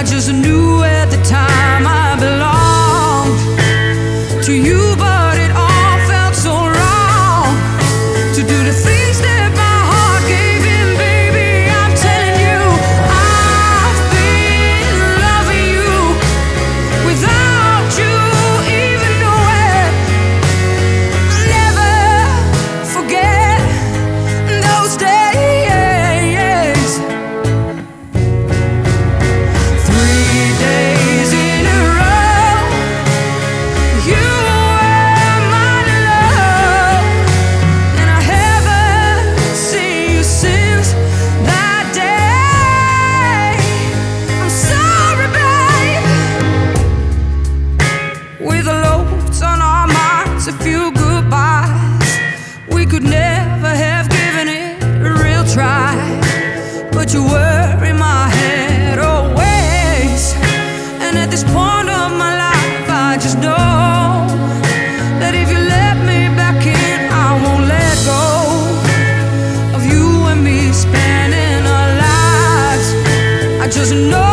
just knew at the time I belonged to you, but it all felt so wrong to do the things that my heart gave in, baby. I'm telling you, I've been loving you without you even knowing. I'll never forget those days. 3 days in a row, you were my love, and I haven't seen you since that day. I'm sorry, babe. With loads on our minds, a few goodbyes, we could never have given it a real try. But you were in my head always, and at this point of my life, I just know that if you let me back in, I won't let go of you and me spending our lives. I just know